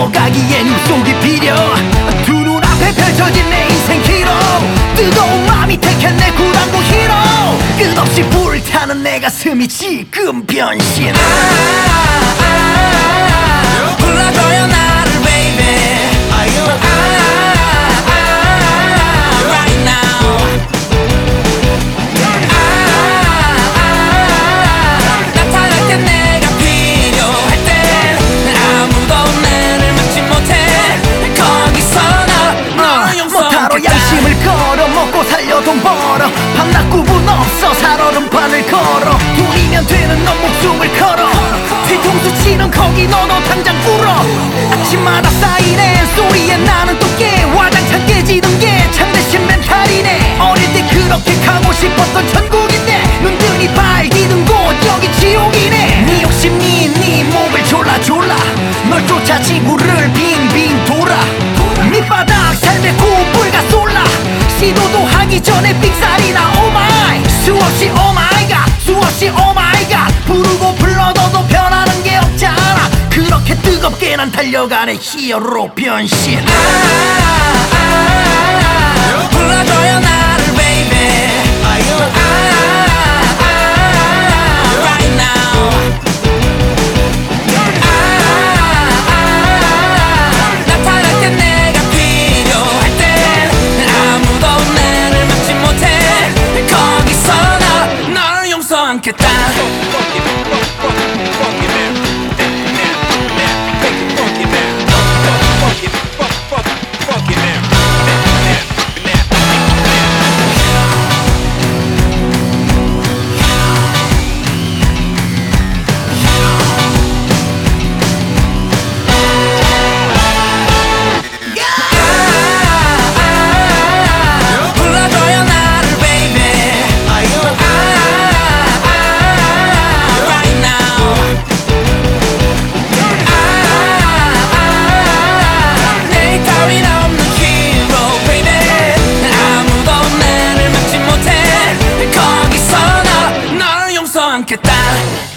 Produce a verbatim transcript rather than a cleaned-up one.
넘어가기엔 입속이 비려. 두 눈앞에 펼쳐진 내 인생 기록. 뜨거운 마음이 택한 내 구단구 히로. 끝없이 불타는 내 가슴이 지금 변신. 아, 아, 아, 불러줘요 나를 baby. 아, 아, 아, right now. 아, 아, 나타날 때 내가 필요할 때 아무도 나를 막지 못해. 거기서 너 못하러 양심을 걸어. 먹고 살려 돈 벌어. 밤낮 구분 없어. 살얼음판을 걸어. 돈이면 되는 넌 목숨을 걸어. 뒤통수 치는 거기 너도 당장 꿇어. 아침마다 쌓이는 소리에 나는 또 깨. 와장창 깨지는 게 참되신 멘탈이네. 어릴 때 그렇게 가고 싶었던 천국인데 눈등이 발디는 곳 여기 지옥이네. 네 욕심이 네 목을 졸라 졸라. 널 쫓아 지구를 빙빙 돌아. 밑바닥 삶의 고불가 쏠라. 시도도 하기 전에 삑살이나 오마이. 수없이 오마이갓 수없이 오마이갓. 부르고 불러도 변하는 게 없잖아. 그렇게 뜨겁게 난 달려가는 히어로 변신. 아, 아, 아, 불러줘요 나를 baby. 아, 아, 아, right now. 아, 아, 나타날 때 내가 필요할 때 아무도 나를 막지 못해. 거기서 너, 널 용서하겠다. 않겠다.